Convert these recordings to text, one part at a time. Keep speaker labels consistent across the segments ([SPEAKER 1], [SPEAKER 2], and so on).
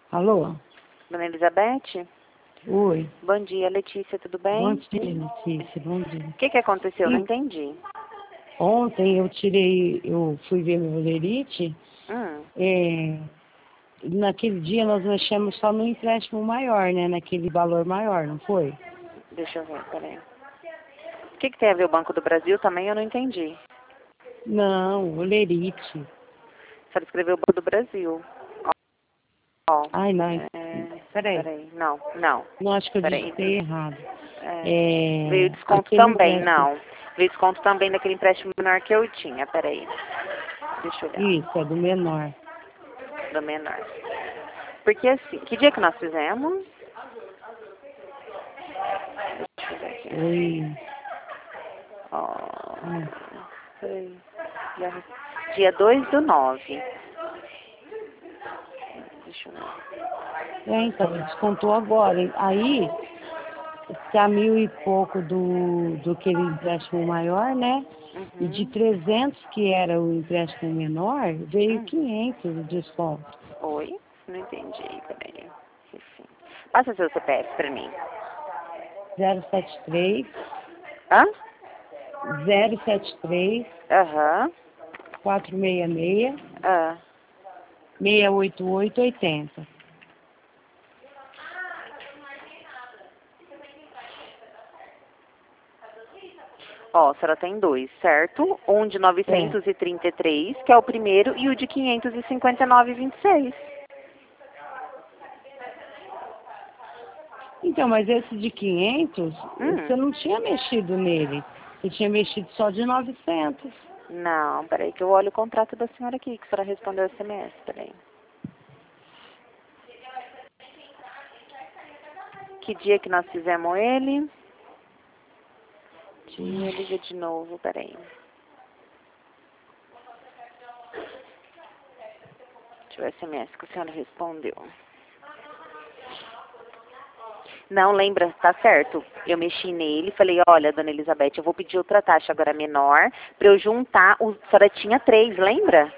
[SPEAKER 1] Alô?
[SPEAKER 2] Dona Elizabeth?
[SPEAKER 1] Oi.
[SPEAKER 2] Bom dia, Letícia, tudo bem?
[SPEAKER 1] Bom dia, Letícia. Bom dia.
[SPEAKER 2] O que aconteceu? Não entendi.
[SPEAKER 1] Ontem eu fui ver meu olerite. Naquele dia nós mexemos só no empréstimo maior, né? Naquele valor maior, não foi?
[SPEAKER 2] Deixa eu ver, peraí. O que tem a ver o Banco do Brasil também? Eu não entendi.
[SPEAKER 1] Não, olerite.
[SPEAKER 2] Só escreveu o Banco do Brasil. Ó.
[SPEAKER 1] Ai, não. Peraí.
[SPEAKER 2] Peraí. Não.
[SPEAKER 1] Não, acho que eu
[SPEAKER 2] Peraí.
[SPEAKER 1] digitei errado.
[SPEAKER 2] Veio desconto
[SPEAKER 1] Aquele
[SPEAKER 2] também,
[SPEAKER 1] empréstimo.
[SPEAKER 2] não. Veio desconto também daquele empréstimo menor que eu tinha, peraí. Deixa eu olhar.
[SPEAKER 1] Isso, é do menor.
[SPEAKER 2] Do menor. Porque assim, que dia que nós fizemos? Deixa eu ver aqui.
[SPEAKER 1] Foi.
[SPEAKER 2] Foi dia 2/9. Deixa eu ver.
[SPEAKER 1] Então, descontou agora. Aí, está 1.000 e pouco do aquele empréstimo maior, né? E de 300, que era o empréstimo menor, veio 500 de desconto.
[SPEAKER 2] Oi? Não entendi, peraí. Enfim. Passa seu CPF pra mim.
[SPEAKER 1] 073
[SPEAKER 2] Hã?
[SPEAKER 1] 073
[SPEAKER 2] Aham.
[SPEAKER 1] 466
[SPEAKER 2] Ah.
[SPEAKER 1] 68880.
[SPEAKER 2] Ó, a senhora tem dois, certo? Um de 933, que é o primeiro, e o de 559,26.
[SPEAKER 1] Então, mas esse de 500, você não tinha mexido nele. Você tinha mexido só de 900.
[SPEAKER 2] Não, peraí que eu olho o contrato da senhora aqui, que a senhora respondeu o SMS, peraí. Que dia que nós fizemos ele? Dia, liga de novo, peraí. Deixa eu ver o SMS que a senhora respondeu. Não, lembra, tá certo. Eu mexi nele e falei, olha, dona Elizabeth, eu vou pedir outra taxa agora menor pra eu juntar, a senhora tinha 3, lembra?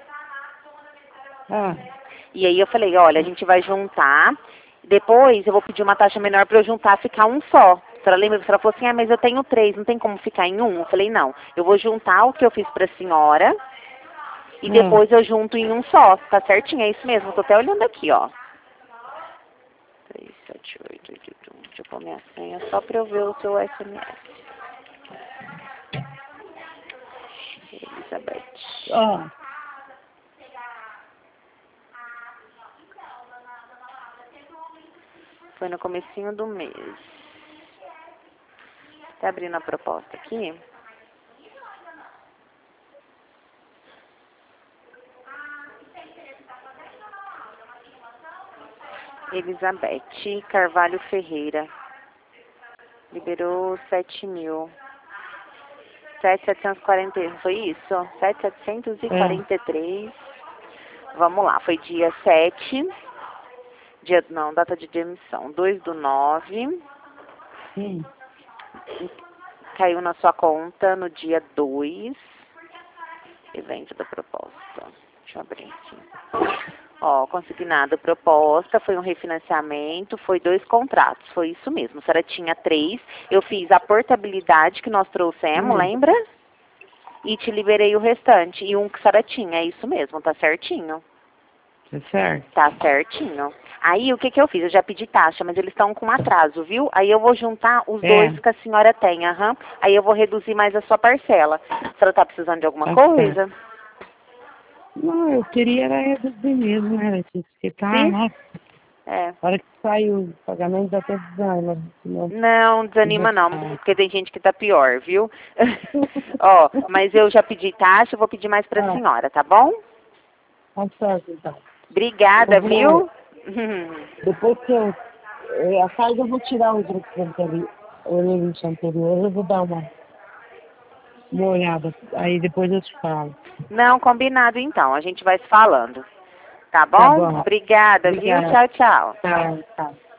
[SPEAKER 2] E aí eu falei, olha, a gente vai juntar, depois eu vou pedir uma taxa menor pra eu juntar, ficar um só. A senhora lembra que a senhora falou assim, mas eu tenho 3, não tem como ficar em um? Eu falei, não, eu vou juntar o que eu fiz pra senhora e depois eu junto em um só. Tá certinho, é isso mesmo, tô até olhando aqui, ó. 37881. Deixa eu pôr minha senha só pra eu ver o seu SMS. Elizabeth. Foi no comecinho do mês. Tá abrindo a proposta aqui. Elizabeth Carvalho Ferreira. Liberou 7.000. 7.740, foi isso? 7.743. Vamos lá, foi dia 7. Data de emissão. 2/9. Caiu na sua conta no dia 2. Evento da proposta. Deixa eu abrir aqui. Ó, consignado proposta, foi um refinanciamento, foi 2 contratos, foi isso mesmo. A senhora tinha 3, eu fiz a portabilidade que nós trouxemos, lembra? E te liberei o restante. E um que a senhora tinha, é isso mesmo, tá certinho.
[SPEAKER 1] Tá certo.
[SPEAKER 2] Tá certinho. Aí, o que eu fiz? Eu já pedi taxa, mas eles estão com atraso, viu? Aí eu vou juntar os 2 que a senhora tem, Aí eu vou reduzir mais a sua parcela. A senhora tá precisando de alguma coisa?
[SPEAKER 1] Certo. Não, eu queria era reduzir mesmo, né, Letícia? Porque tá, né?
[SPEAKER 2] É.
[SPEAKER 1] Na hora que saiu o pagamento, dá até desanima.
[SPEAKER 2] Não, desanima não, porque tem gente que tá pior, viu? Ó, mas eu já pedi taxa, eu vou pedir mais pra senhora, tá bom?
[SPEAKER 1] Tá certo, então.
[SPEAKER 2] Obrigada, viu?
[SPEAKER 1] Depois que a casa eu vou tirar os outros anteriores, eu vou dar uma olhada, aí depois eu te falo.
[SPEAKER 2] Não, combinado então, a gente vai se falando. Tá bom?
[SPEAKER 1] Tá bom.
[SPEAKER 2] Obrigada, viu? Tchau, tchau.
[SPEAKER 1] Tá.